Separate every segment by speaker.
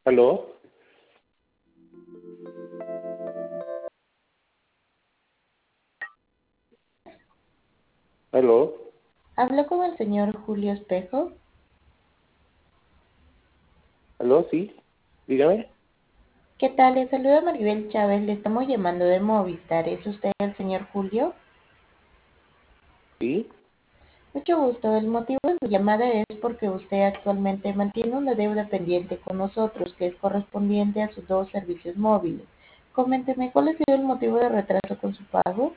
Speaker 1: ¿Aló? ¿Aló?
Speaker 2: Hablo con el señor Julio Espejo.
Speaker 1: ¿Aló? Sí, dígame.
Speaker 2: ¿Qué tal? Le saluda Maribel Chávez. Le estamos llamando de Movistar. ¿Es usted el señor Julio?
Speaker 1: Sí.
Speaker 2: Mucho gusto. El motivo de su llamada es porque usted actualmente mantiene una deuda pendiente con nosotros que es correspondiente a sus dos servicios móviles. Coménteme, ¿cuál ha sido el motivo de retraso con su pago?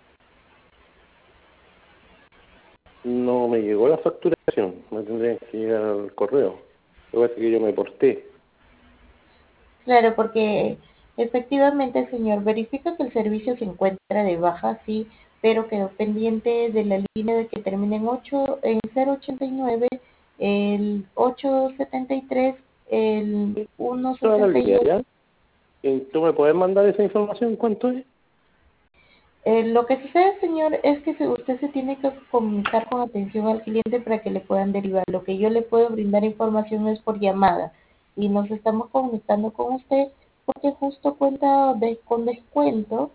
Speaker 1: No me llegó la facturación. Me tendría que llegar al correo. Lo que pasa es que yo me porté.
Speaker 2: Claro, porque efectivamente, señor, verifica que el servicio se encuentra de baja, sí, pero quedó pendiente de la línea de que termina en 8, en 089, el 873, el
Speaker 1: Toda la línea,
Speaker 2: 168.
Speaker 1: ¿ya? ¿Tú me puedes mandar esa información? ¿Cuánto es?
Speaker 2: Lo que sucede, señor, es que usted se tiene que comunicar con atención al cliente para que le puedan derivar. Lo que yo le puedo brindar información es por llamada y nos estamos comunicando con usted porque justo cuenta con descuento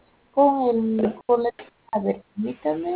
Speaker 2: a ver, permítame,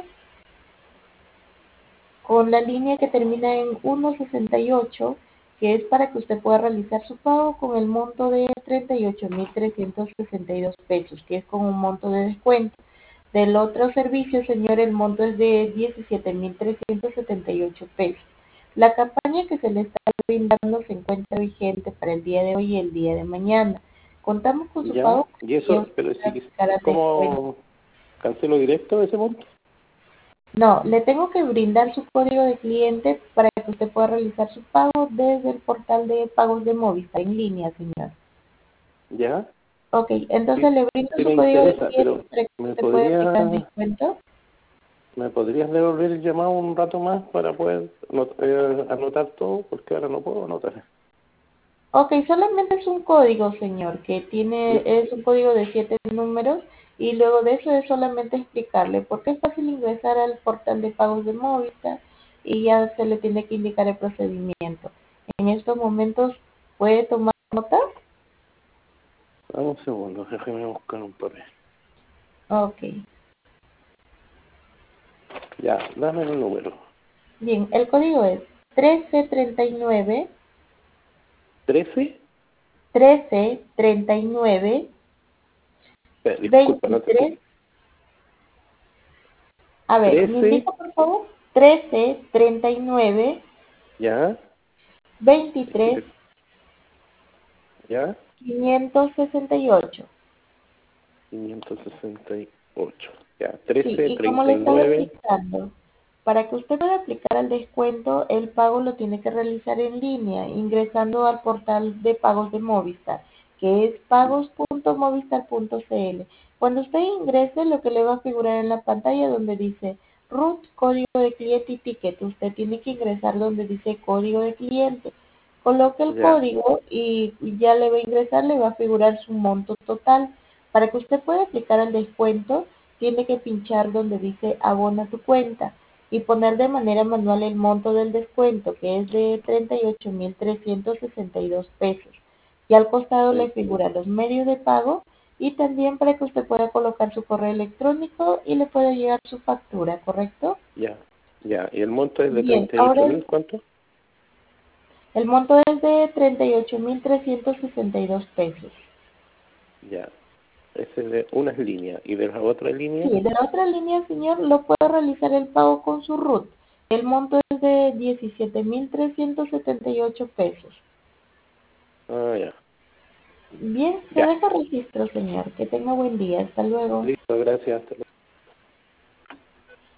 Speaker 2: con la línea que termina en 168, que es para que usted pueda realizar su pago con el monto de 38.362 pesos, que es con un monto de descuento. Del otro servicio, señor, el monto es de 17.378 pesos. La campaña que se le está brindando se encuentra vigente para el día de hoy y el día de mañana. Contamos con su
Speaker 1: ¿Ya?
Speaker 2: pago
Speaker 1: ¿Y
Speaker 2: y
Speaker 1: eso?
Speaker 2: usted
Speaker 1: Pero
Speaker 2: puede
Speaker 1: sí,
Speaker 2: aplicar al descuento.
Speaker 1: ¿cómo cancelo directo ese monto?
Speaker 2: No, le tengo que brindar su código de cliente para que usted pueda realizar su pago desde el portal de pagos de Movistar en línea, señor.
Speaker 1: ¿Ya?
Speaker 2: Ok, entonces
Speaker 1: Sí,
Speaker 2: le brindo
Speaker 1: sí
Speaker 2: su
Speaker 1: me
Speaker 2: código de
Speaker 1: interesa,
Speaker 2: cliente
Speaker 1: pero
Speaker 2: para que
Speaker 1: ¿me
Speaker 2: usted pueda aplicar el
Speaker 1: podría,
Speaker 2: descuento.
Speaker 1: me podrías devolver el llamado un rato más para poder anotar todo? Porque ahora no puedo anotar.
Speaker 2: Ok, solamente es un código, señor, es un código de 7 números y luego de eso es solamente explicarle porque es fácil ingresar al portal de pagos de Movistar y ya se le tiene que indicar el procedimiento. En estos momentos, ¿puede tomar nota?
Speaker 1: Dame un segundo, déjame buscar un papel.
Speaker 2: Ok,
Speaker 1: Ya, dame el número.
Speaker 2: bien, el código es 1339,
Speaker 1: 13.
Speaker 2: 1339,
Speaker 1: Disculpa, no te
Speaker 2: 23,
Speaker 1: escucho.
Speaker 2: a ver, ¿me
Speaker 1: 13,
Speaker 2: indica por favor? 1339,
Speaker 1: ya,
Speaker 2: 23,
Speaker 1: ya,
Speaker 2: 568.
Speaker 1: 568. Ya,
Speaker 2: Sí,
Speaker 1: 13,
Speaker 2: y como le estaba
Speaker 1: 39.
Speaker 2: explicando, para que usted pueda aplicar el descuento, el pago lo tiene que realizar en línea, ingresando al portal de pagos de Movistar, que es pagos.movistar.cl. Cuando usted ingrese, lo que le va a figurar en la pantalla donde dice RUT, código de cliente y ticket, usted tiene que ingresar donde dice código de cliente. Coloque el
Speaker 1: Ya,
Speaker 2: código y ya le va a ingresar, le va a figurar su monto total. Para que usted pueda aplicar el descuento, tiene que pinchar donde dice abona tu cuenta y poner de manera manual el monto del descuento, que es de 38.362 pesos. Y al costado le figura los medios de pago y también para que usted pueda colocar su correo electrónico y le pueda llegar su factura, ¿correcto?
Speaker 1: ya, ya. ¿Y el monto es de
Speaker 2: Bien,
Speaker 1: 38.000? ¿Cuánto?
Speaker 2: el monto es de 38.362 pesos.
Speaker 1: Ya, ese es de unas líneas. ¿Y de la otra
Speaker 2: Sí,
Speaker 1: línea?
Speaker 2: de la otra línea, señor, lo puede realizar el pago con su RUT. El monto es de 17.378 pesos.
Speaker 1: Ah, ya,
Speaker 2: Bien, se
Speaker 1: ya.
Speaker 2: deja registro, señor. Que tenga buen día. Hasta luego.
Speaker 1: Listo, gracias.